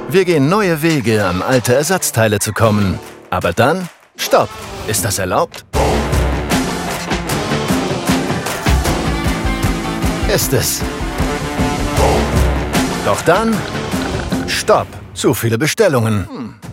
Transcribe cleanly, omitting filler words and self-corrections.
Wir gehen neue Wege, an alte Ersatzteile zu kommen. Aber dann, stopp! Ist das erlaubt? Ist es. Doch dann, stopp! Zu viele Bestellungen.